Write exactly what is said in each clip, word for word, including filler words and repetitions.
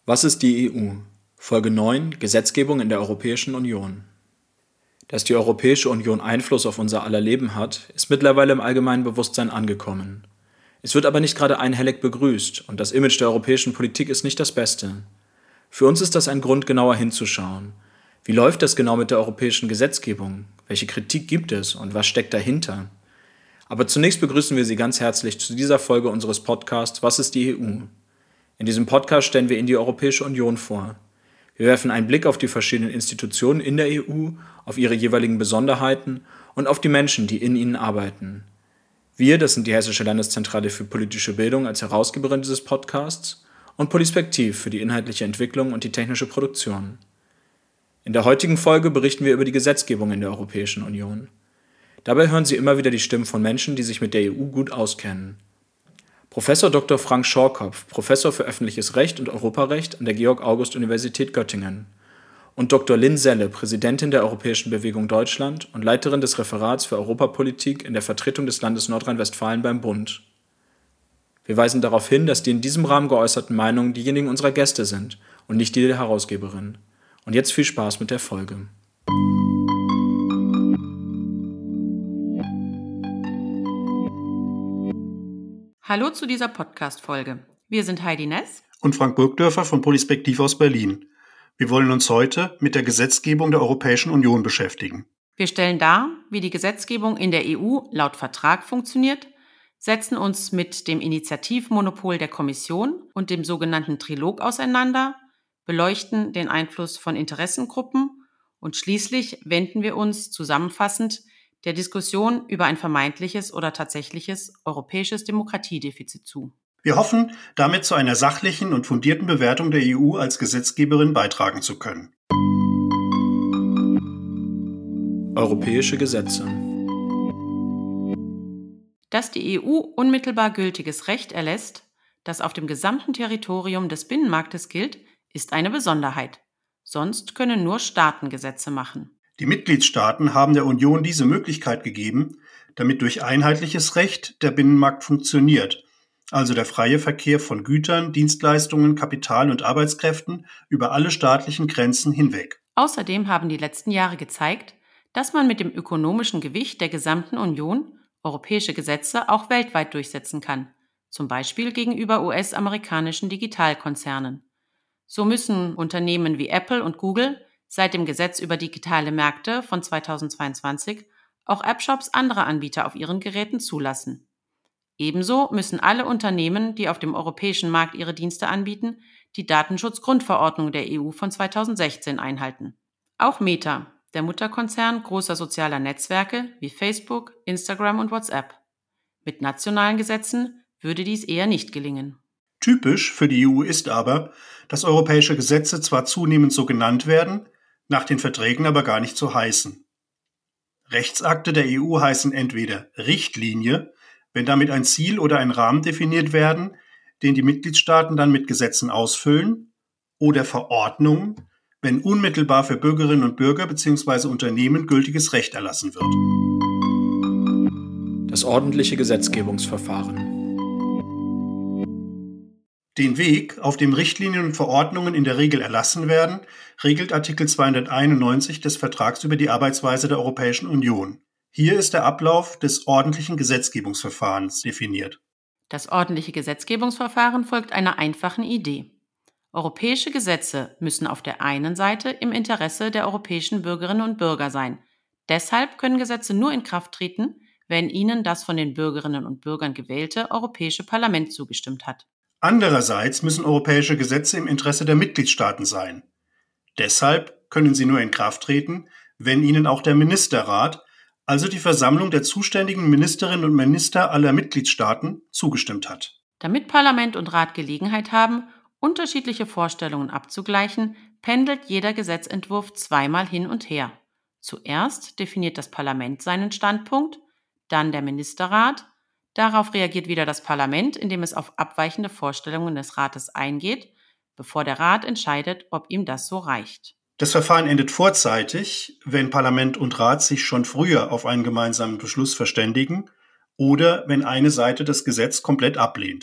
Was ist die E U? Folge neun: Gesetzgebung in der Europäischen Union. Dass die Europäische Union Einfluss auf unser aller Leben hat, ist mittlerweile im allgemeinen Bewusstsein angekommen. Es wird aber nicht gerade einhellig begrüßt und das Image der europäischen Politik ist nicht das Beste. Für uns ist das ein Grund, genauer hinzuschauen. Wie läuft das genau mit der europäischen Gesetzgebung? Welche Kritik gibt es und was steckt dahinter? Aber zunächst begrüßen wir Sie ganz herzlich zu dieser Folge unseres Podcasts Was ist die E U? In diesem Podcast stellen wir Ihnen die Europäische Union vor. Wir werfen einen Blick auf die verschiedenen Institutionen in der E U, auf ihre jeweiligen Besonderheiten und auf die Menschen, die in ihnen arbeiten. Wir, das sind die Hessische Landeszentrale für politische Bildung als Herausgeberin dieses Podcasts und Polispektiv für die inhaltliche Entwicklung und die technische Produktion. In der heutigen Folge berichten wir über die Gesetzgebung in der Europäischen Union. Dabei hören Sie immer wieder die Stimmen von Menschen, die sich mit der E U gut auskennen. Professor Doktor Frank Schorkopf, Professor für öffentliches Recht und Europarecht an der Georg-August-Universität Göttingen, und Doktor Lynn Selle, Präsidentin der Europäischen Bewegung Deutschland und Leiterin des Referats für Europapolitik in der Vertretung des Landes Nordrhein-Westfalen beim Bund. Wir weisen darauf hin, dass die in diesem Rahmen geäußerten Meinungen diejenigen unserer Gäste sind und nicht die der Herausgeberin. Und jetzt viel Spaß mit der Folge. Hallo zu dieser Podcast-Folge. Wir sind Heidi Ness und Frank Burgdörfer von Polispektiv aus Berlin. Wir wollen uns heute mit der Gesetzgebung der Europäischen Union beschäftigen. Wir stellen dar, wie die Gesetzgebung in der E U laut Vertrag funktioniert, setzen uns mit dem Initiativmonopol der Kommission und dem sogenannten Trilog auseinander, beleuchten den Einfluss von Interessengruppen und schließlich wenden wir uns zusammenfassend der Diskussion über ein vermeintliches oder tatsächliches europäisches Demokratiedefizit zu. Wir hoffen, damit zu einer sachlichen und fundierten Bewertung der E U als Gesetzgeberin beitragen zu können. Europäische Gesetze. Dass die E U unmittelbar gültiges Recht erlässt, das auf dem gesamten Territorium des Binnenmarktes gilt, ist eine Besonderheit. Sonst können nur Staaten Gesetze machen. Die Mitgliedstaaten haben der Union diese Möglichkeit gegeben, damit durch einheitliches Recht der Binnenmarkt funktioniert, also der freie Verkehr von Gütern, Dienstleistungen, Kapital und Arbeitskräften über alle staatlichen Grenzen hinweg. Außerdem haben die letzten Jahre gezeigt, dass man mit dem ökonomischen Gewicht der gesamten Union europäische Gesetze auch weltweit durchsetzen kann, zum Beispiel gegenüber U S-amerikanischen Digitalkonzernen. So müssen Unternehmen wie Apple und Google seit dem Gesetz über digitale Märkte von zweitausendzweiundzwanzig auch App-Shops anderer Anbieter auf ihren Geräten zulassen. Ebenso müssen alle Unternehmen, die auf dem europäischen Markt ihre Dienste anbieten, die Datenschutzgrundverordnung der E U von zweitausendsechzehn einhalten. Auch Meta, der Mutterkonzern großer sozialer Netzwerke wie Facebook, Instagram und WhatsApp. Mit nationalen Gesetzen würde dies eher nicht gelingen. Typisch für die E U ist aber, dass europäische Gesetze zwar zunehmend so genannt werden, nach den Verträgen aber gar nicht so heißen. Rechtsakte der E U heißen entweder Richtlinie, wenn damit ein Ziel oder ein Rahmen definiert werden, den die Mitgliedstaaten dann mit Gesetzen ausfüllen, oder Verordnung, wenn unmittelbar für Bürgerinnen und Bürger bzw. Unternehmen gültiges Recht erlassen wird. Das ordentliche Gesetzgebungsverfahren. Den Weg, auf dem Richtlinien und Verordnungen in der Regel erlassen werden, regelt Artikel zweihunderteinundneunzig des Vertrags über die Arbeitsweise der Europäischen Union. Hier ist der Ablauf des ordentlichen Gesetzgebungsverfahrens definiert. Das ordentliche Gesetzgebungsverfahren folgt einer einfachen Idee. Europäische Gesetze müssen auf der einen Seite im Interesse der europäischen Bürgerinnen und Bürger sein. Deshalb können Gesetze nur in Kraft treten, wenn ihnen das von den Bürgerinnen und Bürgern gewählte Europäische Parlament zugestimmt hat. Andererseits müssen europäische Gesetze im Interesse der Mitgliedstaaten sein. Deshalb können sie nur in Kraft treten, wenn ihnen auch der Ministerrat, also die Versammlung der zuständigen Ministerinnen und Minister aller Mitgliedstaaten, zugestimmt hat. Damit Parlament und Rat Gelegenheit haben, unterschiedliche Vorstellungen abzugleichen, pendelt jeder Gesetzentwurf zweimal hin und her. Zuerst definiert das Parlament seinen Standpunkt, dann der Ministerrat. Darauf reagiert wieder das Parlament, indem es auf abweichende Vorstellungen des Rates eingeht, bevor der Rat entscheidet, ob ihm das so reicht. Das Verfahren endet vorzeitig, wenn Parlament und Rat sich schon früher auf einen gemeinsamen Beschluss verständigen oder wenn eine Seite das Gesetz komplett ablehnt.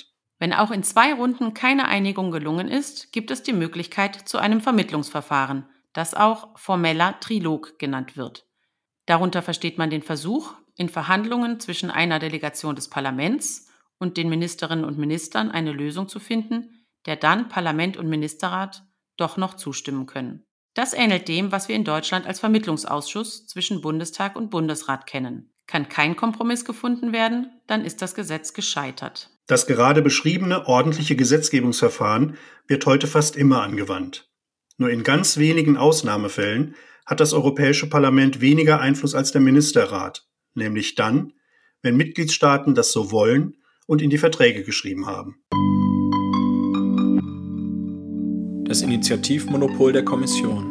Wenn auch in zwei Runden keine Einigung gelungen ist, gibt es die Möglichkeit zu einem Vermittlungsverfahren, das auch formeller Trilog genannt wird. Darunter versteht man den Versuch, in Verhandlungen zwischen einer Delegation des Parlaments und den Ministerinnen und Ministern eine Lösung zu finden, der dann Parlament und Ministerrat doch noch zustimmen können. Das ähnelt dem, was wir in Deutschland als Vermittlungsausschuss zwischen Bundestag und Bundesrat kennen. Kann kein Kompromiss gefunden werden, dann ist das Gesetz gescheitert. Das gerade beschriebene ordentliche Gesetzgebungsverfahren wird heute fast immer angewandt. Nur in ganz wenigen Ausnahmefällen hat das Europäische Parlament weniger Einfluss als der Ministerrat, nämlich dann, wenn Mitgliedstaaten das so wollen und in die Verträge geschrieben haben. Das Initiativmonopol der Kommission.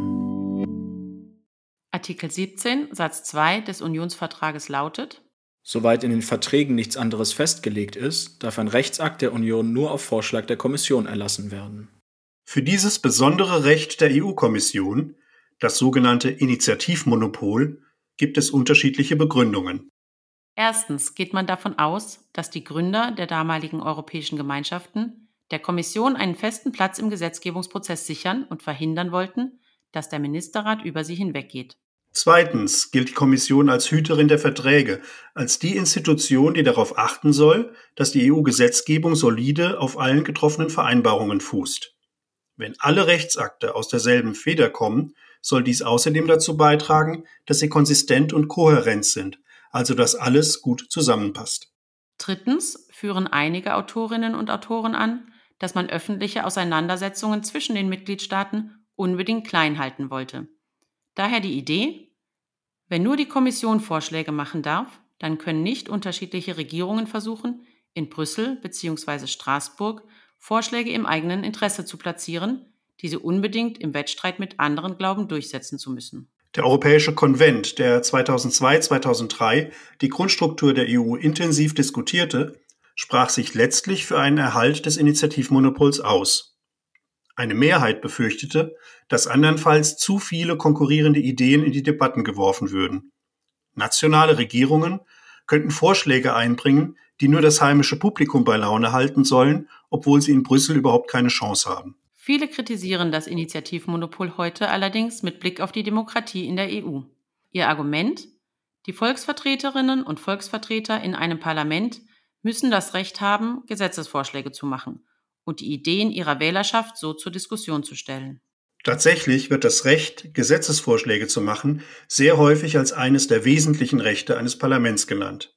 Artikel siebzehn Satz zwei des Unionsvertrages lautet: Soweit in den Verträgen nichts anderes festgelegt ist, darf ein Rechtsakt der Union nur auf Vorschlag der Kommission erlassen werden. Für dieses besondere Recht der E U-Kommission, das sogenannte Initiativmonopol, gibt es unterschiedliche Begründungen. Erstens geht man davon aus, dass die Gründer der damaligen europäischen Gemeinschaften der Kommission einen festen Platz im Gesetzgebungsprozess sichern und verhindern wollten, dass der Ministerrat über sie hinweggeht. Zweitens gilt die Kommission als Hüterin der Verträge, als die Institution, die darauf achten soll, dass die E U-Gesetzgebung solide auf allen getroffenen Vereinbarungen fußt. Wenn alle Rechtsakte aus derselben Feder kommen, soll dies außerdem dazu beitragen, dass sie konsistent und kohärent sind, also dass alles gut zusammenpasst. Drittens führen einige Autorinnen und Autoren an, dass man öffentliche Auseinandersetzungen zwischen den Mitgliedstaaten unbedingt klein halten wollte. Daher die Idee: Wenn nur die Kommission Vorschläge machen darf, dann können nicht unterschiedliche Regierungen versuchen, in Brüssel bzw. Straßburg Vorschläge im eigenen Interesse zu platzieren, die sie unbedingt im Wettstreit mit anderen glauben durchsetzen zu müssen. Der Europäische Konvent, der zweitausendzwei zweitausenddrei die Grundstruktur der E U intensiv diskutierte, sprach sich letztlich für einen Erhalt des Initiativmonopols aus. Eine Mehrheit befürchtete, dass andernfalls zu viele konkurrierende Ideen in die Debatten geworfen würden. Nationale Regierungen könnten Vorschläge einbringen, die nur das heimische Publikum bei Laune halten sollen, obwohl sie in Brüssel überhaupt keine Chance haben. Viele kritisieren das Initiativmonopol heute allerdings mit Blick auf die Demokratie in der E U. Ihr Argument: Die Volksvertreterinnen und Volksvertreter in einem Parlament müssen das Recht haben, Gesetzesvorschläge zu machen und die Ideen ihrer Wählerschaft so zur Diskussion zu stellen. Tatsächlich wird das Recht, Gesetzesvorschläge zu machen, sehr häufig als eines der wesentlichen Rechte eines Parlaments genannt.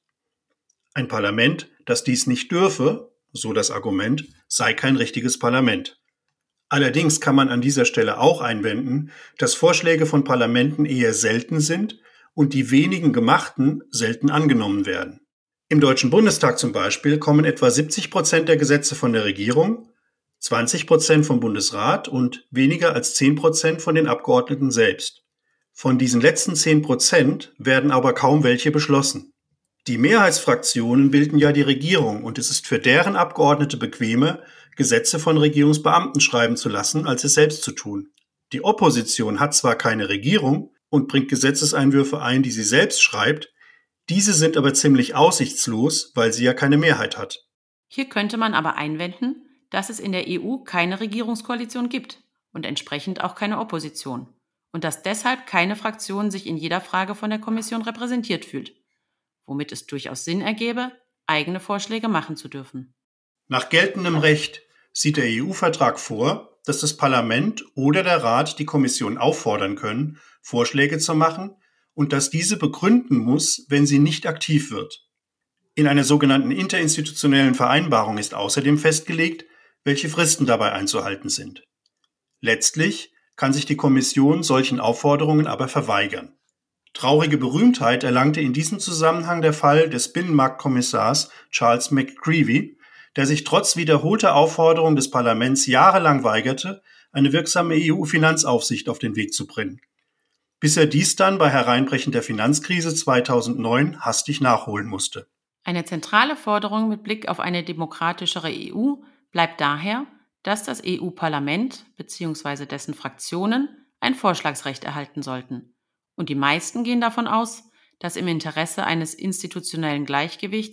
Ein Parlament, das dies nicht dürfe, so das Argument, sei kein richtiges Parlament. Allerdings kann man an dieser Stelle auch einwenden, dass Vorschläge von Parlamenten eher selten sind und die wenigen gemachten selten angenommen werden. Im Deutschen Bundestag zum Beispiel kommen etwa siebzig Prozent der Gesetze von der Regierung, zwanzig Prozent vom Bundesrat und weniger als zehn Prozent von den Abgeordneten selbst. Von diesen letzten zehn Prozent werden aber kaum welche beschlossen. Die Mehrheitsfraktionen bilden ja die Regierung und es ist für deren Abgeordnete bequemer, Gesetze von Regierungsbeamten schreiben zu lassen, als es selbst zu tun. Die Opposition hat zwar keine Regierung und bringt Gesetzeseinwürfe ein, die sie selbst schreibt, diese sind aber ziemlich aussichtslos, weil sie ja keine Mehrheit hat. Hier könnte man aber einwenden, dass es in der E U keine Regierungskoalition gibt und entsprechend auch keine Opposition und dass deshalb keine Fraktion sich in jeder Frage von der Kommission repräsentiert fühlt, womit es durchaus Sinn ergäbe, eigene Vorschläge machen zu dürfen. Nach geltendem Recht sieht der E U-Vertrag vor, dass das Parlament oder der Rat die Kommission auffordern können, Vorschläge zu machen und dass diese begründen muss, wenn sie nicht aktiv wird. In einer sogenannten interinstitutionellen Vereinbarung ist außerdem festgelegt, welche Fristen dabei einzuhalten sind. Letztlich kann sich die Kommission solchen Aufforderungen aber verweigern. Traurige Berühmtheit erlangte in diesem Zusammenhang der Fall des Binnenmarktkommissars Charles McCreevy, der sich trotz wiederholter Aufforderung des Parlaments jahrelang weigerte, eine wirksame E U-Finanzaufsicht auf den Weg zu bringen, bis er dies dann bei Hereinbrechen der Finanzkrise zweitausendneun hastig nachholen musste. Eine zentrale Forderung mit Blick auf eine demokratischere E U bleibt daher, dass das E U-Parlament bzw. dessen Fraktionen ein Vorschlagsrecht erhalten sollten. Und die meisten gehen davon aus, dass im Interesse eines institutionellen Gleichgewichts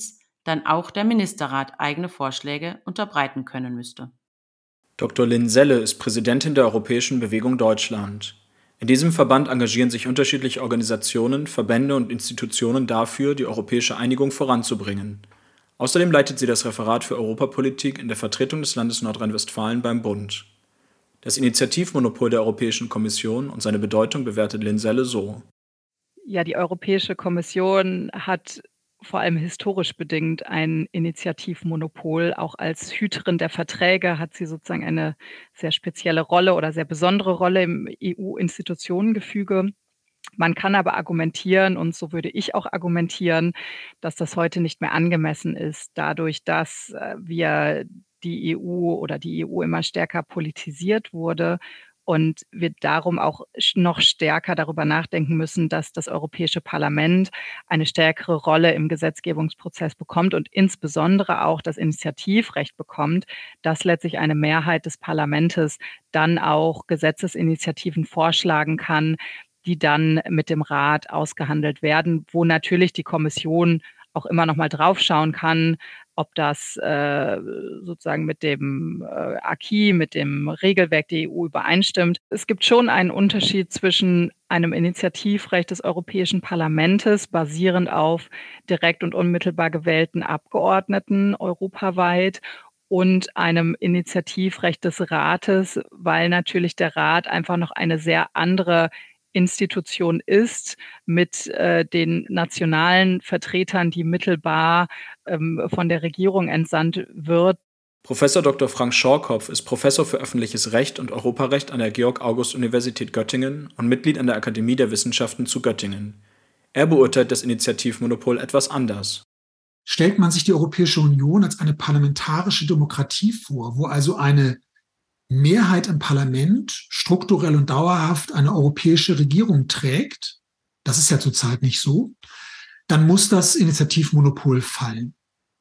dann auch der Ministerrat eigene Vorschläge unterbreiten können müsste. Doktor Lynn Selle ist Präsidentin der Europäischen Bewegung Deutschland. In diesem Verband engagieren sich unterschiedliche Organisationen, Verbände und Institutionen dafür, die europäische Einigung voranzubringen. Außerdem leitet sie das Referat für Europapolitik in der Vertretung des Landes Nordrhein-Westfalen beim Bund. Das Initiativmonopol der Europäischen Kommission und seine Bedeutung bewertet Lynn Selle so. Ja, die Europäische Kommission hat vor allem historisch bedingt ein Initiativmonopol. Auch als Hüterin der Verträge hat sie sozusagen eine sehr spezielle Rolle oder sehr besondere Rolle im E U-Institutionengefüge. Man kann aber argumentieren, und so würde ich auch argumentieren, dass das heute nicht mehr angemessen ist, dadurch, dass wir die E U oder die E U immer stärker politisiert wurde und wir darum auch noch stärker darüber nachdenken müssen, dass das Europäische Parlament eine stärkere Rolle im Gesetzgebungsprozess bekommt und insbesondere auch das Initiativrecht bekommt, dass letztlich eine Mehrheit des Parlaments dann auch Gesetzesinitiativen vorschlagen kann, die dann mit dem Rat ausgehandelt werden, wo natürlich die Kommission auch immer noch mal draufschauen kann, ob das äh, sozusagen mit dem äh, Acquis, mit dem Regelwerk der E U übereinstimmt. Es gibt schon einen Unterschied zwischen einem Initiativrecht des Europäischen Parlaments, basierend auf direkt und unmittelbar gewählten Abgeordneten europaweit, und einem Initiativrecht des Rates, weil natürlich der Rat einfach noch eine sehr andere Institution ist mit äh, den nationalen Vertretern, die mittelbar ähm, von der Regierung entsandt wird. Professor Doktor Frank Schorkopf ist Professor für öffentliches Recht und Europarecht an der Georg-August-Universität Göttingen und Mitglied an der Akademie der Wissenschaften zu Göttingen. Er beurteilt das Initiativmonopol etwas anders. Stellt man sich die Europäische Union als eine parlamentarische Demokratie vor, wo also eine Mehrheit im Parlament strukturell und dauerhaft eine europäische Regierung trägt, das ist ja zurzeit nicht so, dann muss das Initiativmonopol fallen.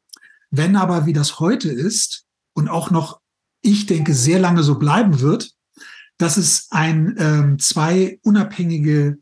Wenn aber, wie das heute ist und auch noch, ich denke, sehr lange so bleiben wird, dass es ein, ähm, zwei unabhängige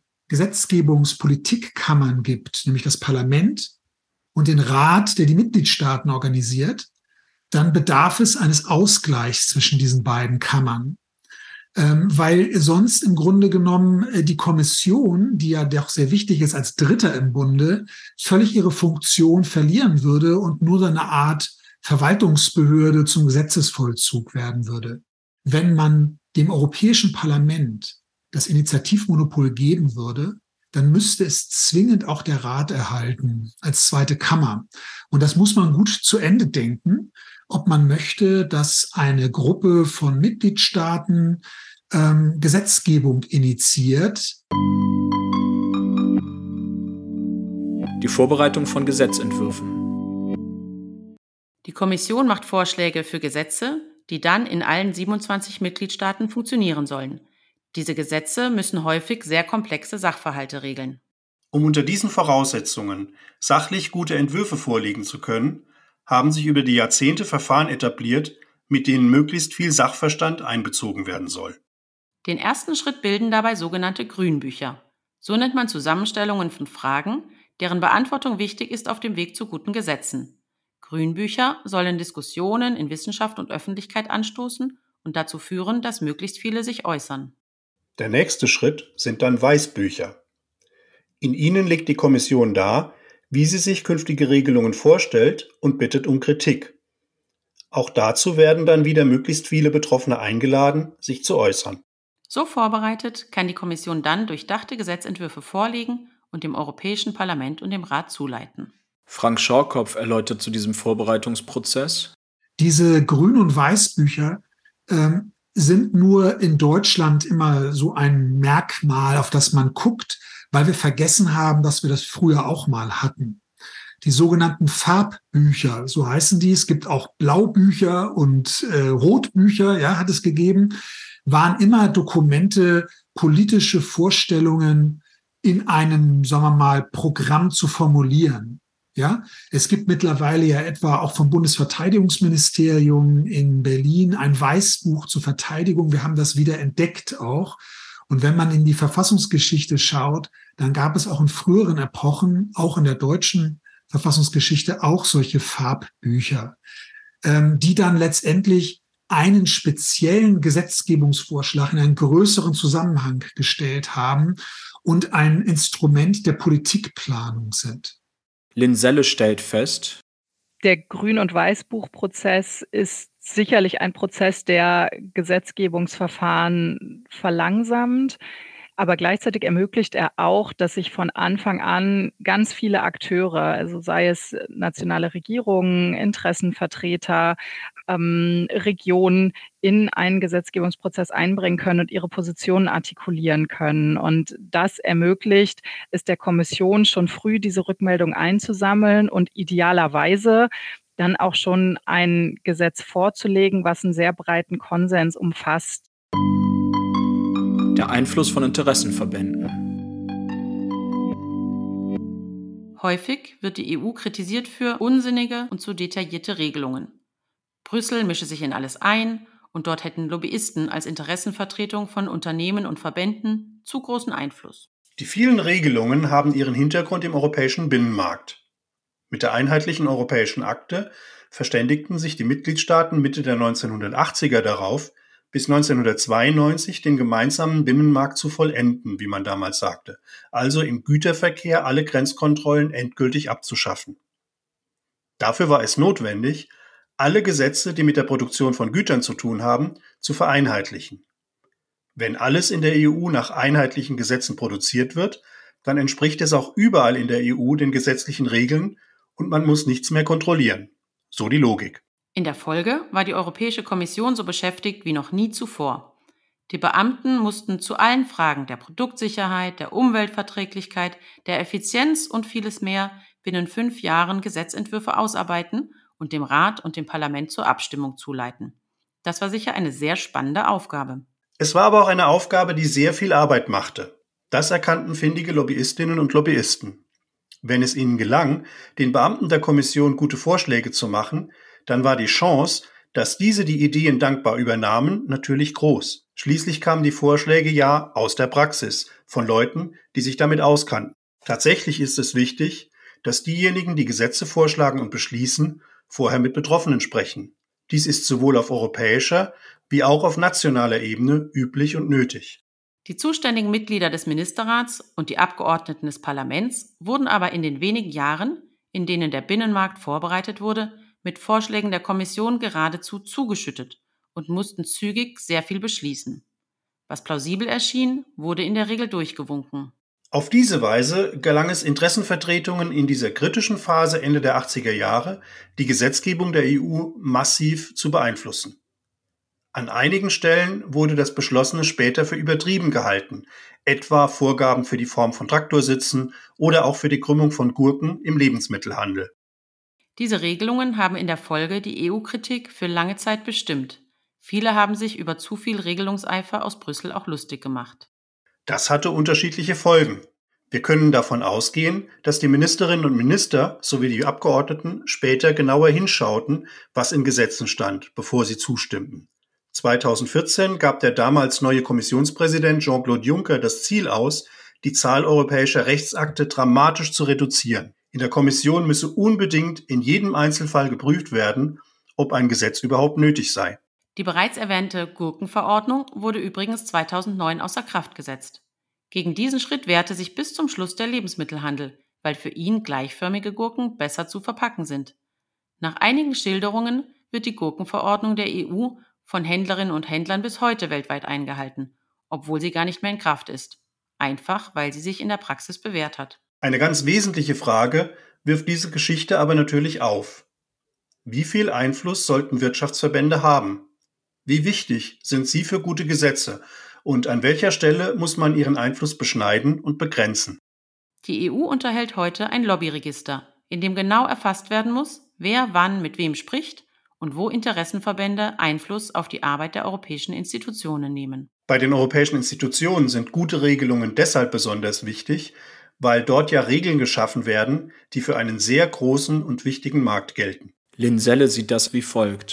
Gesetzgebungspolitikkammern gibt, nämlich das Parlament und den Rat, der die Mitgliedstaaten organisiert, dann bedarf es eines Ausgleichs zwischen diesen beiden Kammern. Ähm, weil sonst im Grunde genommen äh, die Kommission, die ja doch sehr wichtig ist als Dritter im Bunde, völlig ihre Funktion verlieren würde und nur so eine Art Verwaltungsbehörde zum Gesetzesvollzug werden würde. Wenn man dem Europäischen Parlament das Initiativmonopol geben würde, dann müsste es zwingend auch der Rat erhalten als zweite Kammer. Und das muss man gut zu Ende denken, ob man möchte, dass eine Gruppe von Mitgliedstaaten ähm, Gesetzgebung initiiert. Die Vorbereitung von Gesetzentwürfen. Die Kommission macht Vorschläge für Gesetze, die dann in allen siebenundzwanzig Mitgliedstaaten funktionieren sollen. Diese Gesetze müssen häufig sehr komplexe Sachverhalte regeln. Um unter diesen Voraussetzungen sachlich gute Entwürfe vorlegen zu können, haben sich über die Jahrzehnte Verfahren etabliert, mit denen möglichst viel Sachverstand einbezogen werden soll. Den ersten Schritt bilden dabei sogenannte Grünbücher. So nennt man Zusammenstellungen von Fragen, deren Beantwortung wichtig ist auf dem Weg zu guten Gesetzen. Grünbücher sollen Diskussionen in Wissenschaft und Öffentlichkeit anstoßen und dazu führen, dass möglichst viele sich äußern. Der nächste Schritt sind dann Weißbücher. In ihnen legt die Kommission dar, wie sie sich künftige Regelungen vorstellt und bittet um Kritik. Auch dazu werden dann wieder möglichst viele Betroffene eingeladen, sich zu äußern. So vorbereitet kann die Kommission dann durchdachte Gesetzentwürfe vorlegen und dem Europäischen Parlament und dem Rat zuleiten. Frank Schorkopf erläutert zu diesem Vorbereitungsprozess. Diese Grün- und Weißbücher ähm, sind nur in Deutschland immer so ein Merkmal, auf das man guckt, weil wir vergessen haben, dass wir das früher auch mal hatten. Die sogenannten Farbbücher, so heißen die, es gibt auch Blaubücher und äh, Rotbücher, ja, hat es gegeben, waren immer Dokumente, politische Vorstellungen in einem, sagen wir mal, Programm zu formulieren. Ja, es gibt mittlerweile ja etwa auch vom Bundesverteidigungsministerium in Berlin ein Weißbuch zur Verteidigung. Wir haben das wieder entdeckt auch. Und wenn man in die Verfassungsgeschichte schaut, dann gab es auch in früheren Epochen, auch in der deutschen Verfassungsgeschichte auch solche Farbbücher, ähm, die dann letztendlich einen speziellen Gesetzgebungsvorschlag in einen größeren Zusammenhang gestellt haben und ein Instrument der Politikplanung sind. Lynn Selle stellt fest: Der Grün- und Weißbuchprozess ist sicherlich ein Prozess, der Gesetzgebungsverfahren verlangsamt, aber gleichzeitig ermöglicht er auch, dass sich von Anfang an ganz viele Akteure, also sei es nationale Regierungen, Interessenvertreter, ähm, Regionen, in einen Gesetzgebungsprozess einbringen können und ihre Positionen artikulieren können. Und das ermöglicht es der Kommission schon früh, diese Rückmeldung einzusammeln und idealerweise dann auch schon ein Gesetz vorzulegen, was einen sehr breiten Konsens umfasst. Der Einfluss von Interessenverbänden. Häufig wird die E U kritisiert für unsinnige und zu detaillierte Regelungen. Brüssel mische sich in alles ein und dort hätten Lobbyisten als Interessenvertretung von Unternehmen und Verbänden zu großen Einfluss. Die vielen Regelungen haben ihren Hintergrund im europäischen Binnenmarkt. Mit der einheitlichen europäischen Akte verständigten sich die Mitgliedstaaten Mitte der neunzehnhundertachtziger darauf, bis neunzehnhundertzweiundneunzig den gemeinsamen Binnenmarkt zu vollenden, wie man damals sagte, also im Güterverkehr alle Grenzkontrollen endgültig abzuschaffen. Dafür war es notwendig, alle Gesetze, die mit der Produktion von Gütern zu tun haben, zu vereinheitlichen. Wenn alles in der E U nach einheitlichen Gesetzen produziert wird, dann entspricht es auch überall in der E U den gesetzlichen Regeln und man muss nichts mehr kontrollieren. So die Logik. In der Folge war die Europäische Kommission so beschäftigt wie noch nie zuvor. Die Beamten mussten zu allen Fragen der Produktsicherheit, der Umweltverträglichkeit, der Effizienz und vieles mehr binnen fünf Jahren Gesetzentwürfe ausarbeiten und dem Rat und dem Parlament zur Abstimmung zuleiten. Das war sicher eine sehr spannende Aufgabe. Es war aber auch eine Aufgabe, die sehr viel Arbeit machte. Das erkannten findige Lobbyistinnen und Lobbyisten. Wenn es ihnen gelang, den Beamten der Kommission gute Vorschläge zu machen, dann war die Chance, dass diese die Ideen dankbar übernahmen, natürlich groß. Schließlich kamen die Vorschläge ja aus der Praxis, von Leuten, die sich damit auskannten. Tatsächlich ist es wichtig, dass diejenigen, die Gesetze vorschlagen und beschließen, vorher mit Betroffenen sprechen. Dies ist sowohl auf europäischer wie auch auf nationaler Ebene üblich und nötig. Die zuständigen Mitglieder des Ministerrats und die Abgeordneten des Parlaments wurden aber in den wenigen Jahren, in denen der Binnenmarkt vorbereitet wurde, mit Vorschlägen der Kommission geradezu zugeschüttet und mussten zügig sehr viel beschließen. Was plausibel erschien, wurde in der Regel durchgewunken. Auf diese Weise gelang es Interessenvertretungen in dieser kritischen Phase Ende der achtziger Jahre, die Gesetzgebung der E U massiv zu beeinflussen. An einigen Stellen wurde das Beschlossene später für übertrieben gehalten, etwa Vorgaben für die Form von Traktorsitzen oder auch für die Krümmung von Gurken im Lebensmittelhandel. Diese Regelungen haben in der Folge die E U-Kritik für lange Zeit bestimmt. Viele haben sich über zu viel Regelungseifer aus Brüssel auch lustig gemacht. Das hatte unterschiedliche Folgen. Wir können davon ausgehen, dass die Ministerinnen und Minister sowie die Abgeordneten später genauer hinschauten, was in Gesetzen stand, bevor sie zustimmten. zweitausendvierzehn gab der damals neue Kommissionspräsident Jean-Claude Juncker das Ziel aus, die Zahl europäischer Rechtsakte dramatisch zu reduzieren. In der Kommission müsse unbedingt in jedem Einzelfall geprüft werden, ob ein Gesetz überhaupt nötig sei. Die bereits erwähnte Gurkenverordnung wurde übrigens zweitausendneun außer Kraft gesetzt. Gegen diesen Schritt wehrte sich bis zum Schluss der Lebensmittelhandel, weil für ihn gleichförmige Gurken besser zu verpacken sind. Nach einigen Schilderungen wird die Gurkenverordnung der E U von Händlerinnen und Händlern bis heute weltweit eingehalten, obwohl sie gar nicht mehr in Kraft ist. Einfach, weil sie sich in der Praxis bewährt hat. Eine ganz wesentliche Frage wirft diese Geschichte aber natürlich auf. Wie viel Einfluss sollten Wirtschaftsverbände haben? Wie wichtig sind sie für gute Gesetze? Und an welcher Stelle muss man ihren Einfluss beschneiden und begrenzen? Die E U unterhält heute ein Lobbyregister, in dem genau erfasst werden muss, wer wann mit wem spricht und wo Interessenverbände Einfluss auf die Arbeit der europäischen Institutionen nehmen. Bei den europäischen Institutionen sind gute Regelungen deshalb besonders wichtig, weil dort ja Regeln geschaffen werden, die für einen sehr großen und wichtigen Markt gelten. Lynn Selle sieht das wie folgt.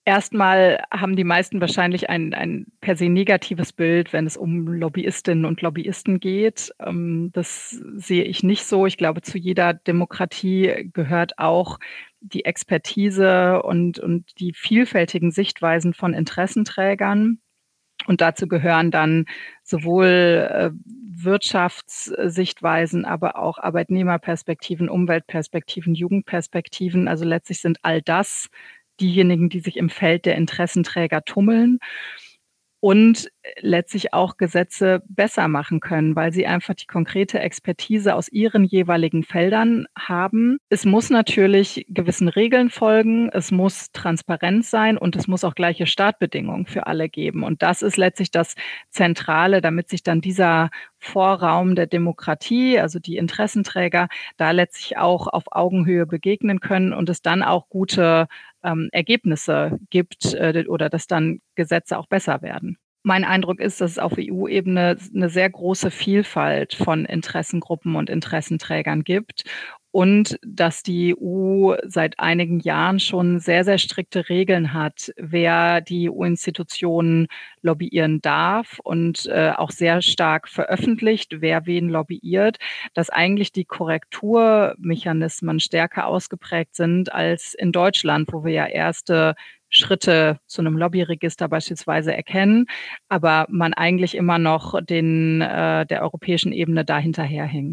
Erstmal haben die meisten wahrscheinlich ein, ein per se negatives Bild, wenn es um Lobbyistinnen und Lobbyisten geht. Das sehe ich nicht so. Ich glaube, zu jeder Demokratie gehört auch die Expertise und, und die vielfältigen Sichtweisen von Interessenträgern. Und dazu gehören dann sowohl äh, Wirtschaftssichtweisen, aber auch Arbeitnehmerperspektiven, Umweltperspektiven, Jugendperspektiven. Also letztlich sind all das diejenigen, die sich im Feld der Interessenträger tummeln und letztlich auch Gesetze besser machen können, weil sie einfach die konkrete Expertise aus ihren jeweiligen Feldern haben. Es muss natürlich gewissen Regeln folgen, es muss transparent sein und es muss auch gleiche Startbedingungen für alle geben. Und das ist letztlich das Zentrale, damit sich dann dieser Vorraum der Demokratie, also die Interessenträger, da letztlich auch auf Augenhöhe begegnen können und es dann auch gute ähm, Ergebnisse gibt äh, oder dass dann Gesetze auch besser werden. Mein Eindruck ist, dass es auf E U-Ebene eine sehr große Vielfalt von Interessengruppen und Interessenträgern gibt und dass die E U seit einigen Jahren schon sehr, sehr strikte Regeln hat, wer die E U-Institutionen lobbyieren darf und äh, auch sehr stark veröffentlicht, wer wen lobbyiert, dass eigentlich die Korrekturmechanismen stärker ausgeprägt sind als in Deutschland, wo wir ja erste Schritte zu einem Lobbyregister beispielsweise erkennen, aber man eigentlich immer noch den, äh, der europäischen Ebene da hinterherhängt.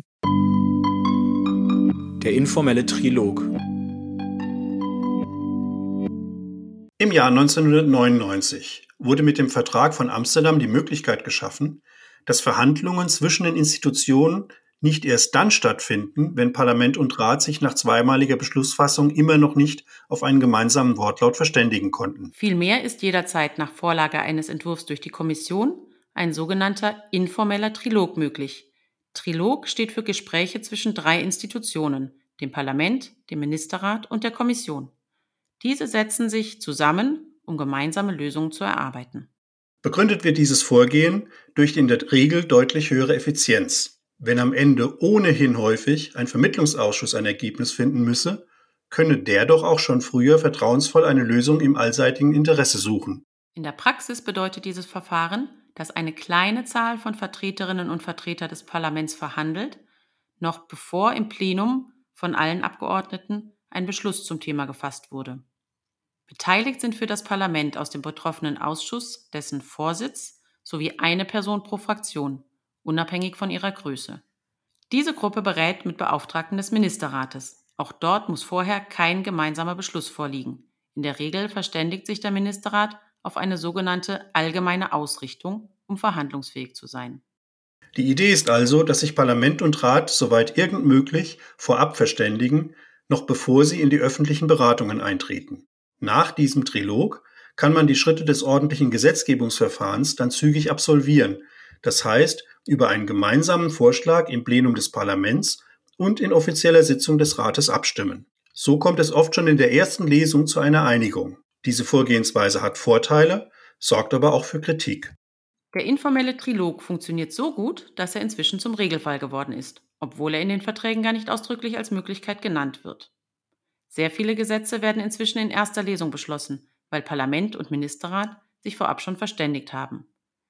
Der informelle Trilog. Im Jahr neunzehnhundertneunundneunzig wurde mit dem Vertrag von Amsterdam die Möglichkeit geschaffen, dass Verhandlungen zwischen den Institutionen nicht erst dann stattfinden, wenn Parlament und Rat sich nach zweimaliger Beschlussfassung immer noch nicht auf einen gemeinsamen Wortlaut verständigen konnten. Vielmehr ist jederzeit nach Vorlage eines Entwurfs durch die Kommission ein sogenannter informeller Trilog möglich. Trilog steht für Gespräche zwischen drei Institutionen, dem Parlament, dem Ministerrat und der Kommission. Diese setzen sich zusammen, um gemeinsame Lösungen zu erarbeiten. Begründet wird dieses Vorgehen durch die in der Regel deutlich höhere Effizienz. Wenn am Ende ohnehin häufig ein Vermittlungsausschuss ein Ergebnis finden müsse, könne der doch auch schon früher vertrauensvoll eine Lösung im allseitigen Interesse suchen. In der Praxis bedeutet dieses Verfahren, dass eine kleine Zahl von Vertreterinnen und Vertretern des Parlaments verhandelt, noch bevor im Plenum von allen Abgeordneten ein Beschluss zum Thema gefasst wurde. Beteiligt sind für das Parlament aus dem betroffenen Ausschuss dessen Vorsitz sowie eine Person pro Fraktion, unabhängig von ihrer Größe. Diese Gruppe berät mit Beauftragten des Ministerrates. Auch dort muss vorher kein gemeinsamer Beschluss vorliegen. In der Regel verständigt sich der Ministerrat auf eine sogenannte allgemeine Ausrichtung, um verhandlungsfähig zu sein. Die Idee ist also, dass sich Parlament und Rat soweit irgend möglich vorab verständigen, noch bevor sie in die öffentlichen Beratungen eintreten. Nach diesem Trilog kann man die Schritte des ordentlichen Gesetzgebungsverfahrens dann zügig absolvieren, das heißt über einen gemeinsamen Vorschlag im Plenum des Parlaments und in offizieller Sitzung des Rates abstimmen. So kommt es oft schon in der ersten Lesung zu einer Einigung. Diese Vorgehensweise hat Vorteile, sorgt aber auch für Kritik. Der informelle Trilog funktioniert so gut, dass er inzwischen zum Regelfall geworden ist, obwohl er in den Verträgen gar nicht ausdrücklich als Möglichkeit genannt wird. Sehr viele Gesetze werden inzwischen in erster Lesung beschlossen, weil Parlament und Ministerrat sich vorab schon verständigt haben.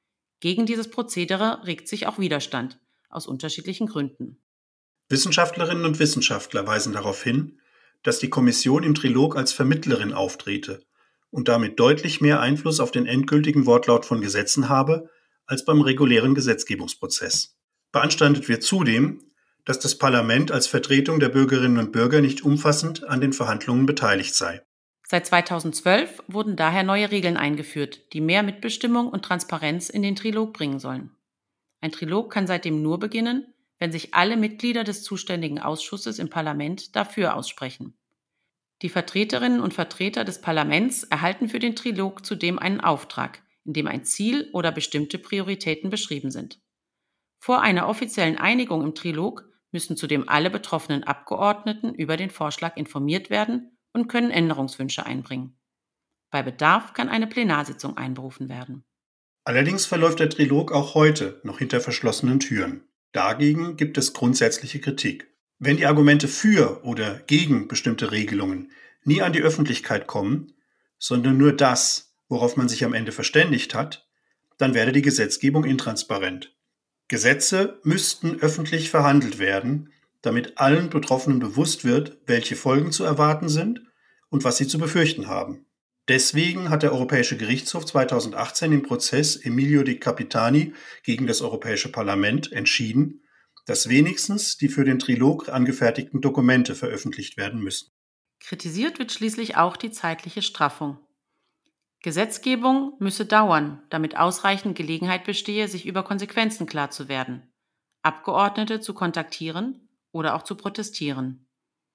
Gegen dieses Prozedere regt sich auch Widerstand, aus unterschiedlichen Gründen. Wissenschaftlerinnen und Wissenschaftler weisen darauf hin, dass die Kommission im Trilog als Vermittlerin auftrete und damit deutlich mehr Einfluss auf den endgültigen Wortlaut von Gesetzen habe, als beim regulären Gesetzgebungsprozess. Beanstandet wird zudem, dass das Parlament als Vertretung der Bürgerinnen und Bürger nicht umfassend an den Verhandlungen beteiligt sei. Seit zweitausendzwölf wurden daher neue Regeln eingeführt, die mehr Mitbestimmung und Transparenz in den Trilog bringen sollen. Ein Trilog kann seitdem nur beginnen, wenn sich alle Mitglieder des zuständigen Ausschusses im Parlament dafür aussprechen. Die Vertreterinnen und Vertreter des Parlaments erhalten für den Trilog zudem einen Auftrag, in dem ein Ziel oder bestimmte Prioritäten beschrieben sind. Vor einer offiziellen Einigung im Trilog müssen zudem alle betroffenen Abgeordneten über den Vorschlag informiert werden und können Änderungswünsche einbringen. Bei Bedarf kann eine Plenarsitzung einberufen werden. Allerdings verläuft der Trilog auch heute noch hinter verschlossenen Türen. Dagegen gibt es grundsätzliche Kritik. Wenn die Argumente für oder gegen bestimmte Regelungen nie an die Öffentlichkeit kommen, sondern nur das, worauf man sich am Ende verständigt hat, dann werde die Gesetzgebung intransparent. Gesetze müssten öffentlich verhandelt werden, damit allen Betroffenen bewusst wird, welche Folgen zu erwarten sind und was sie zu befürchten haben. Deswegen hat der Europäische Gerichtshof zweitausendachtzehn im Prozess Emilio Di Capitani gegen das Europäische Parlament entschieden, dass wenigstens die für den Trilog angefertigten Dokumente veröffentlicht werden müssen. Kritisiert wird schließlich auch die zeitliche Straffung. Gesetzgebung müsse dauern, damit ausreichend Gelegenheit bestehe, sich über Konsequenzen klar zu werden, Abgeordnete zu kontaktieren oder auch zu protestieren.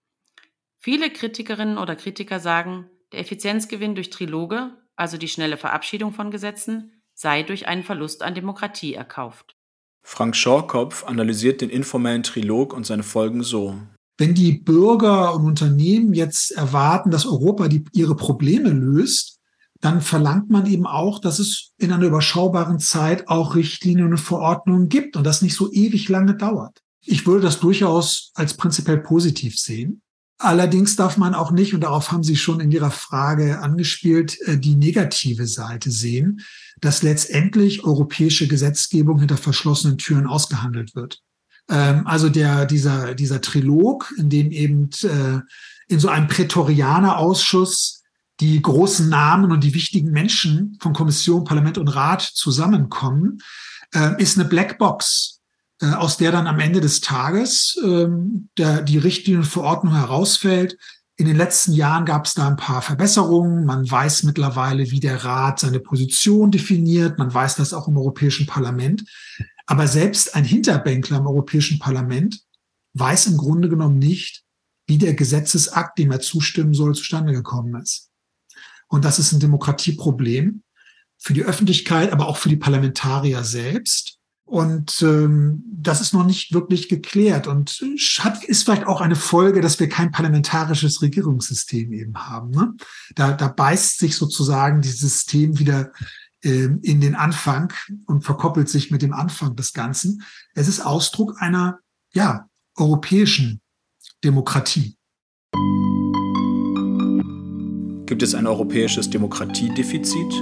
Viele Kritikerinnen oder Kritiker sagen, der Effizienzgewinn durch Triloge, also die schnelle Verabschiedung von Gesetzen, sei durch einen Verlust an Demokratie erkauft. Frank Schorkopf analysiert den informellen Trilog und seine Folgen so. Wenn die Bürger und Unternehmen jetzt erwarten, dass Europa die, ihre Probleme löst, dann verlangt man eben auch, dass es in einer überschaubaren Zeit auch Richtlinien und Verordnungen gibt und das nicht so ewig lange dauert. Ich würde das durchaus als prinzipiell positiv sehen. Allerdings darf man auch nicht, und darauf haben Sie schon in Ihrer Frage angespielt, die negative Seite sehen, dass letztendlich europäische Gesetzgebung hinter verschlossenen Türen ausgehandelt wird. Also der, dieser, dieser Trilog, in dem eben in so einem Prätorianerausschuss die großen Namen und die wichtigen Menschen von Kommission, Parlament und Rat zusammenkommen, ist eine Blackbox, aus der dann am Ende des Tages der, die Richtlinienverordnung herausfällt. In den letzten Jahren gab es da ein paar Verbesserungen. Man weiß mittlerweile, wie der Rat seine Position definiert. Man weiß das auch im Europäischen Parlament. Aber selbst ein Hinterbänkler im Europäischen Parlament weiß im Grunde genommen nicht, wie der Gesetzesakt, dem er zustimmen soll, zustande gekommen ist. Und das ist ein Demokratieproblem für die Öffentlichkeit, aber auch für die Parlamentarier selbst. Und ähm, das ist noch nicht wirklich geklärt und hat, ist vielleicht auch eine Folge, dass wir kein parlamentarisches Regierungssystem eben haben. Ne? Da, da beißt sich sozusagen dieses System wieder äh, in den Anfang und verkoppelt sich mit dem Anfang des Ganzen. Es ist Ausdruck einer ja, europäischen Demokratie. Gibt es ein europäisches Demokratiedefizit?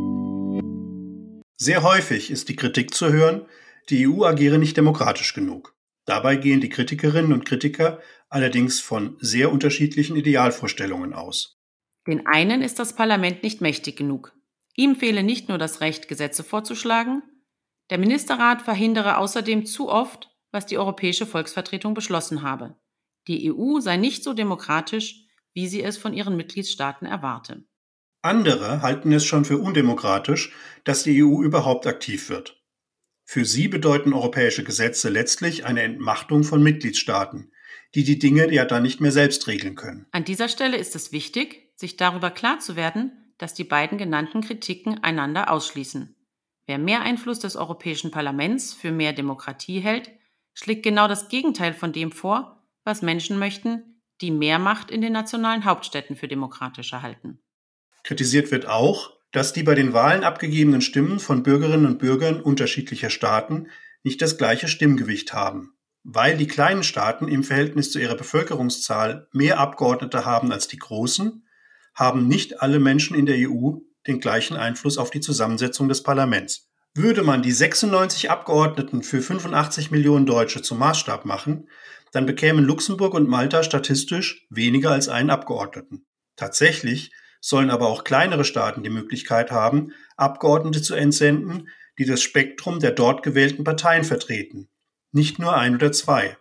Sehr häufig ist die Kritik zu hören, die E U agiere nicht demokratisch genug. Dabei gehen die Kritikerinnen und Kritiker allerdings von sehr unterschiedlichen Idealvorstellungen aus. Den einen ist das Parlament nicht mächtig genug. Ihm fehle nicht nur das Recht, Gesetze vorzuschlagen, der Ministerrat verhindere außerdem zu oft, was die Europäische Volksvertretung beschlossen habe. Die E U sei nicht so demokratisch, wie sie es von ihren Mitgliedstaaten erwarte. Andere halten es schon für undemokratisch, dass die E U überhaupt aktiv wird. Für sie bedeuten europäische Gesetze letztlich eine Entmachtung von Mitgliedstaaten, die die Dinge ja dann nicht mehr selbst regeln können. An dieser Stelle ist es wichtig, sich darüber klar zu werden, dass die beiden genannten Kritiken einander ausschließen. Wer mehr Einfluss des Europäischen Parlaments für mehr Demokratie hält, schlägt genau das Gegenteil von dem vor, was Menschen möchten, die mehr Macht in den nationalen Hauptstädten für demokratischer halten. Kritisiert wird auch, dass die bei den Wahlen abgegebenen Stimmen von Bürgerinnen und Bürgern unterschiedlicher Staaten nicht das gleiche Stimmgewicht haben. Weil die kleinen Staaten im Verhältnis zu ihrer Bevölkerungszahl mehr Abgeordnete haben als die großen, haben nicht alle Menschen in der E U den gleichen Einfluss auf die Zusammensetzung des Parlaments. Würde man die sechsundneunzig Abgeordneten für fünfundachtzig Millionen Deutsche zum Maßstab machen, dann bekämen Luxemburg und Malta statistisch weniger als einen Abgeordneten. Tatsächlich sollen aber auch kleinere Staaten die Möglichkeit haben, Abgeordnete zu entsenden, die das Spektrum der dort gewählten Parteien vertreten, nicht nur ein oder zwei.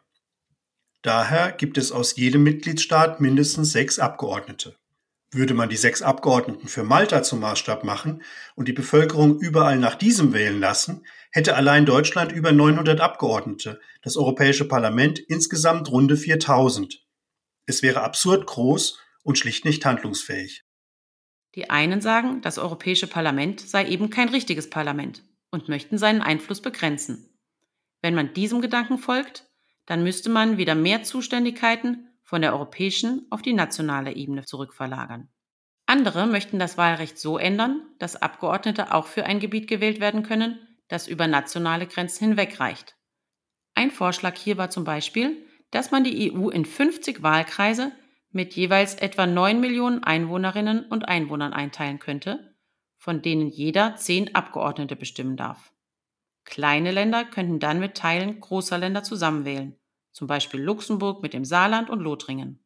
Daher gibt es aus jedem Mitgliedstaat mindestens sechs Abgeordnete. Würde man die sechs Abgeordneten für Malta zum Maßstab machen und die Bevölkerung überall nach diesem wählen lassen, hätte allein Deutschland über neunhundert Abgeordnete, das Europäische Parlament insgesamt runde viertausend. Es wäre absurd groß und schlicht nicht handlungsfähig. Die einen sagen, das Europäische Parlament sei eben kein richtiges Parlament und möchten seinen Einfluss begrenzen. Wenn man diesem Gedanken folgt, dann müsste man wieder mehr Zuständigkeiten von der europäischen auf die nationale Ebene zurückverlagern. Andere möchten das Wahlrecht so ändern, dass Abgeordnete auch für ein Gebiet gewählt werden können, das über nationale Grenzen hinwegreicht. Ein Vorschlag hier war zum Beispiel, dass man die E U in fünfzig Wahlkreise mit jeweils etwa neun Millionen Einwohnerinnen und Einwohnern einteilen könnte, von denen jeder zehn Abgeordnete bestimmen darf. Kleine Länder könnten dann mit Teilen großer Länder zusammenwählen, zum Beispiel Luxemburg mit dem Saarland und Lothringen.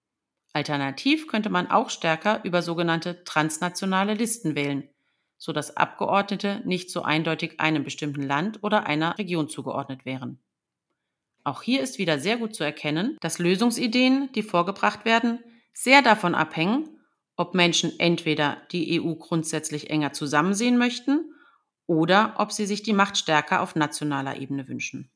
Alternativ könnte man auch stärker über sogenannte transnationale Listen wählen, sodass Abgeordnete nicht so eindeutig einem bestimmten Land oder einer Region zugeordnet wären. Auch hier ist wieder sehr gut zu erkennen, dass Lösungsideen, die vorgebracht werden, sehr davon abhängen, ob Menschen entweder die E U grundsätzlich enger zusammen sehen möchten oder ob sie sich die Macht stärker auf nationaler Ebene wünschen.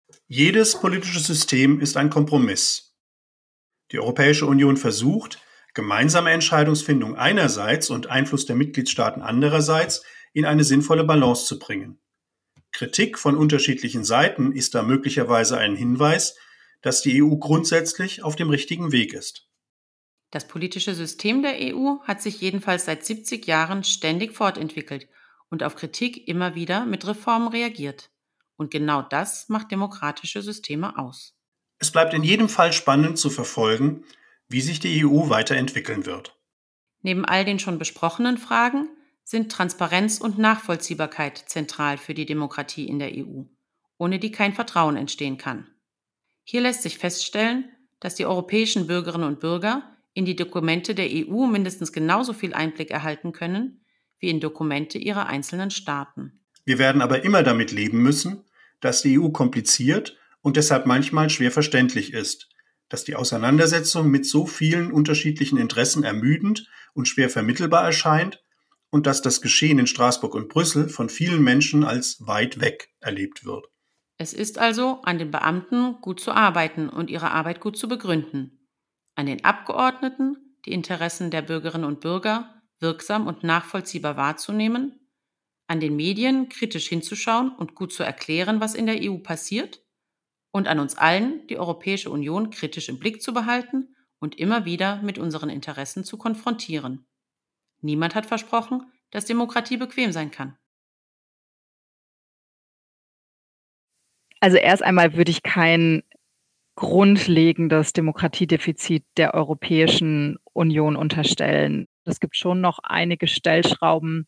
Jedes politische System ist ein Kompromiss. Die Europäische Union versucht, gemeinsame Entscheidungsfindung einerseits und Einfluss der Mitgliedstaaten andererseits in eine sinnvolle Balance zu bringen. Kritik von unterschiedlichen Seiten ist da möglicherweise ein Hinweis, dass die E U grundsätzlich auf dem richtigen Weg ist. Das politische System der E U hat sich jedenfalls seit siebzig Jahren ständig fortentwickelt und auf Kritik immer wieder mit Reformen reagiert. Und genau das macht demokratische Systeme aus. Es bleibt in jedem Fall spannend zu verfolgen, wie sich die E U weiterentwickeln wird. Neben all den schon besprochenen Fragen sind Transparenz und Nachvollziehbarkeit zentral für die Demokratie in der E U, ohne die kein Vertrauen entstehen kann. Hier lässt sich feststellen, dass die europäischen Bürgerinnen und Bürger in die Dokumente der E U mindestens genauso viel Einblick erhalten können, wie in Dokumente ihrer einzelnen Staaten. Wir werden aber immer damit leben müssen, dass die E U kompliziert und deshalb manchmal schwer verständlich ist, dass die Auseinandersetzung mit so vielen unterschiedlichen Interessen ermüdend und schwer vermittelbar erscheint und dass das Geschehen in Straßburg und Brüssel von vielen Menschen als weit weg erlebt wird. Es ist also an den Beamten, gut zu arbeiten und ihre Arbeit gut zu begründen. An den Abgeordneten, die Interessen der Bürgerinnen und Bürger wirksam und nachvollziehbar wahrzunehmen, an den Medien kritisch hinzuschauen und gut zu erklären, was in der E U passiert, und an uns allen, die Europäische Union kritisch im Blick zu behalten und immer wieder mit unseren Interessen zu konfrontieren. Niemand hat versprochen, dass Demokratie bequem sein kann. Also erst einmal würde ich kein grundlegendes Demokratiedefizit der Europäischen Union unterstellen. Es gibt schon noch einige Stellschrauben,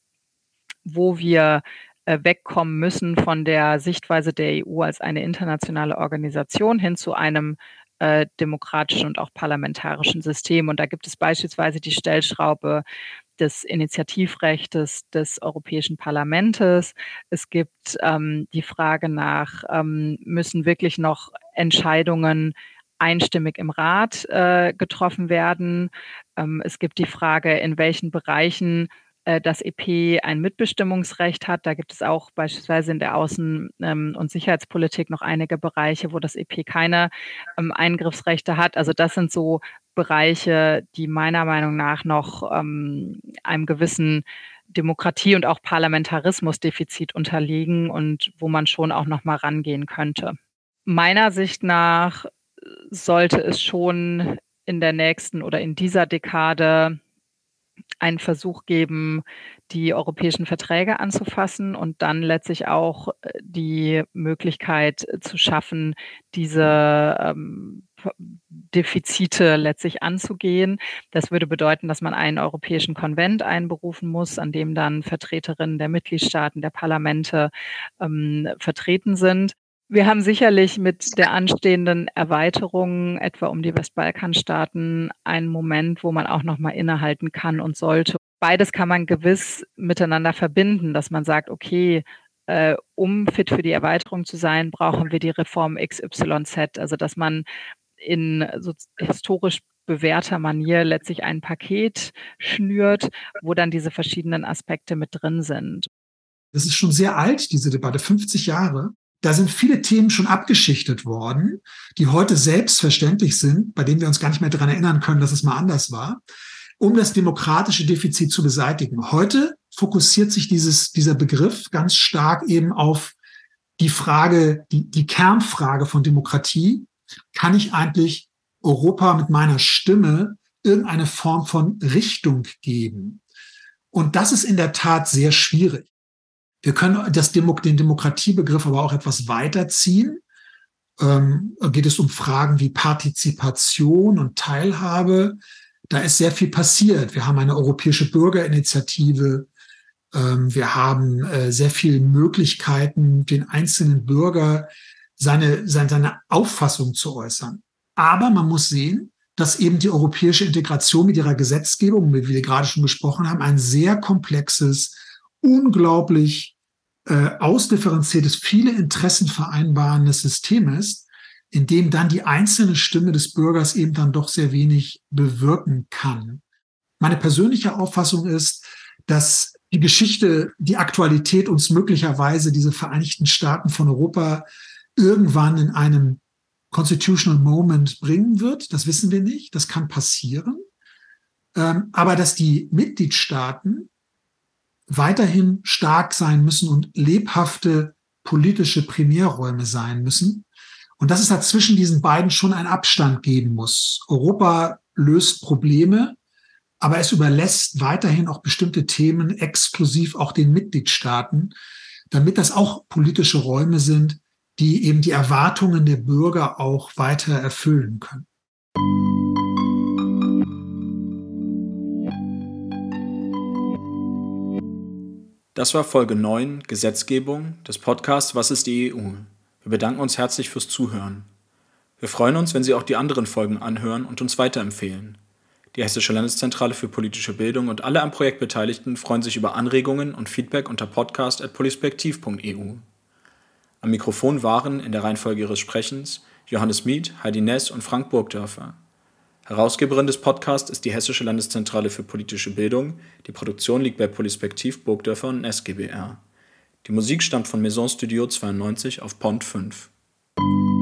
wo wir äh, wegkommen müssen von der Sichtweise der E U als eine internationale Organisation hin zu einem äh, demokratischen und auch parlamentarischen System. Und da gibt es beispielsweise die Stellschraube des Initiativrechtes des Europäischen Parlaments. Es gibt ähm, die Frage nach, ähm, müssen wirklich noch Entscheidungen einstimmig im Rat äh, getroffen werden? Ähm, es gibt die Frage, in welchen Bereichen äh, das E P ein Mitbestimmungsrecht hat. Da gibt es auch beispielsweise in der Außen- ähm, und Sicherheitspolitik noch einige Bereiche, wo das E P keine ähm, Eingriffsrechte hat. Also das sind so Bereiche, die meiner Meinung nach noch ähm, einem gewissen Demokratie- und auch Parlamentarismusdefizit unterliegen und wo man schon auch noch mal rangehen könnte. Meiner Sicht nach sollte es schon in der nächsten oder in dieser Dekade einen Versuch geben, die europäischen Verträge anzufassen und dann letztlich auch die Möglichkeit zu schaffen, diese ähm, Defizite letztlich anzugehen. Das würde bedeuten, dass man einen europäischen Konvent einberufen muss, an dem dann Vertreterinnen der Mitgliedstaaten, der Parlamente ähm, vertreten sind. Wir haben sicherlich mit der anstehenden Erweiterung, etwa um die Westbalkanstaaten, einen Moment, wo man auch noch mal innehalten kann und sollte. Beides kann man gewiss miteinander verbinden, dass man sagt, okay, äh, um fit für die Erweiterung zu sein, brauchen wir die Reform X Y Z. Also dass man in so historisch bewährter Manier letztlich ein Paket schnürt, wo dann diese verschiedenen Aspekte mit drin sind. Das ist schon sehr alt, diese Debatte, fünfzig Jahre. Da sind viele Themen schon abgeschichtet worden, die heute selbstverständlich sind, bei denen wir uns gar nicht mehr daran erinnern können, dass es mal anders war, um das demokratische Defizit zu beseitigen. Heute fokussiert sich dieses, dieser Begriff ganz stark eben auf die Frage, die, die Kernfrage von Demokratie. Kann ich eigentlich Europa mit meiner Stimme irgendeine Form von Richtung geben? Und das ist in der Tat sehr schwierig. Wir können das Demo- den Demokratiebegriff aber auch etwas weiterziehen ähm, geht es um Fragen wie Partizipation und Teilhabe. Da ist sehr viel passiert. Wir haben eine europäische Bürgerinitiative. Ähm, wir haben äh, sehr viele Möglichkeiten, den einzelnen Bürger seine, seine, seine Auffassung zu äußern. Aber man muss sehen, dass eben die europäische Integration mit ihrer Gesetzgebung, wie wir gerade schon besprochen haben, ein sehr komplexes, unglaublich äh, ausdifferenziertes, viele Interessen vereinbarendes System ist, in dem dann die einzelne Stimme des Bürgers eben dann doch sehr wenig bewirken kann. Meine persönliche Auffassung ist, dass die Geschichte, die Aktualität uns möglicherweise diese Vereinigten Staaten von Europa irgendwann in einem Constitutional Moment bringen wird. Das wissen wir nicht. Das kann passieren. Ähm, aber dass die Mitgliedstaaten weiterhin stark sein müssen und lebhafte politische Primärräume sein müssen. Und dass es da zwischen diesen beiden schon einen Abstand geben muss. Europa löst Probleme, aber es überlässt weiterhin auch bestimmte Themen exklusiv auch den Mitgliedstaaten, damit das auch politische Räume sind, die eben die Erwartungen der Bürger auch weiter erfüllen können. Das war Folge neun, Gesetzgebung, des Podcasts Was ist die E U? Wir bedanken uns herzlich fürs Zuhören. Wir freuen uns, wenn Sie auch die anderen Folgen anhören und uns weiterempfehlen. Die Hessische Landeszentrale für politische Bildung und alle am Projekt Beteiligten freuen sich über Anregungen und Feedback unter podcast at polispektiv punkt e u. Am Mikrofon waren in der Reihenfolge ihres Sprechens Johannes Mieth, Heidi Ness und Frank Burgdörfer. Herausgeberin des Podcasts ist die Hessische Landeszentrale für politische Bildung. Die Produktion liegt bei Polispektiv, Burgdörfer und Ness GbR. Die Musik stammt von Maison Studio zweiundneunzig auf Pont fünf.